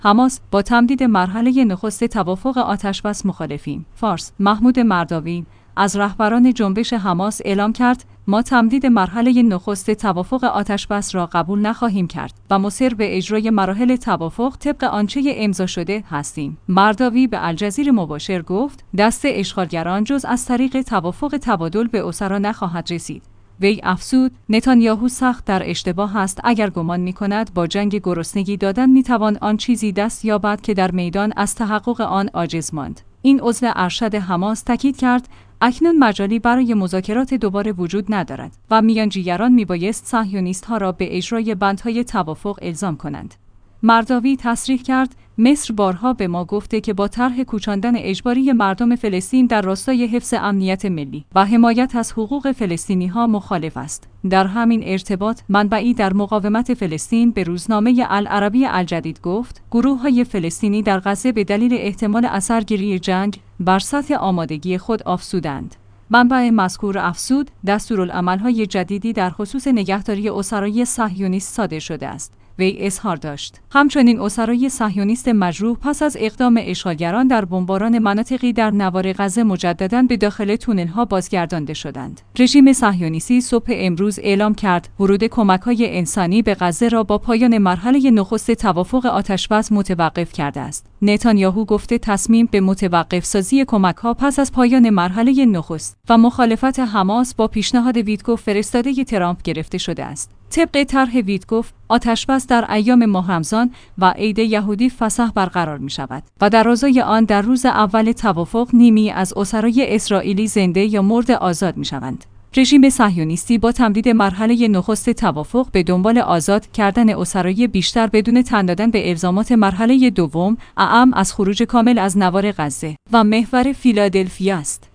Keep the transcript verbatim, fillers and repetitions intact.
حماس: با تمدید مرحله نخست توافق آتشبس مخالفیم. فارس: محمود مرداوی از رهبران جنبش حماس اعلام کرد ما تمدید مرحله نخست توافق آتشبس را قبول نخواهیم کرد و مصر به اجرای مراحل توافق طبق آنچه امضا شده هستیم. مرداوی به الجزیره مباشر گفت دست اشغالگران جز از طریق توافق تبادل به اسرا نخواهد رسید. وی افزود نتانیاهو سخت در اشتباه است اگر گمان می‌کند با جنگ گرسنگی دادن می‌توان آن چیزی دست یابد که در میدان از تحقق آن عاجز ماند. این عضو ارشد حماس تاکید کرد اکنون مجالی برای مذاکرات دوباره وجود ندارد و میانجیگران میبایست صهیونیست‌ها را به اجرای بندهای توافق الزام کنند. مرداوی تصریح کرد مصر بارها به ما گفته که با طرح کوچاندن اجباری مردم فلسطین در راستای حفظ امنیت ملی و حمایت از حقوق فلسطینی‌ها مخالف است. در همین ارتباط منبعی در مقاومت فلسطین به روزنامه العربی الجدید گفت گروه‌های فلسطینی در غزه به دلیل احتمال اثرگیری جنگ بر سطح آمادگی خود افزودند. منبع مذکور افزود دستورالعمل‌های جدیدی در خصوص نگهداری اسرای صهیونیست صادر شده است. وی اظهار داشت همچنین اسرای صهیونیست مجروح پس از اقدام اشغالگران در بمباران مناطقی در نوار غزه مجدداً به داخل تونل‌ها بازگردانده شدند. رژیم صهیونیستی صبح امروز اعلام کرد ورود کمک‌های انسانی به غزه را با پایان مرحله نخست توافق آتشبس متوقف کرده است. نتانیاهو گفته تصمیم به متوقف سازی کمک‌ها پس از پایان مرحله نخست و مخالفت حماس با پیشنهاد ویتکوف فرستاده ترامپ گرفته شده است. طبق طرح ویتکوف آتشبس در ایام ماه رمضان و عید یهودی فسح برقرار می شود و در ازای آن در روز اول توافق نیمی از اسرای اسرائیلی زنده یا مرد آزاد می شوند. رژیم صهیونیستی با تمدید مرحله نخست توافق به دنبال آزاد کردن اسرای بیشتر بدون تن دادن به الزامات مرحله دوم اعم از خروج کامل از نوار غزه و محور فیلادلفیا است.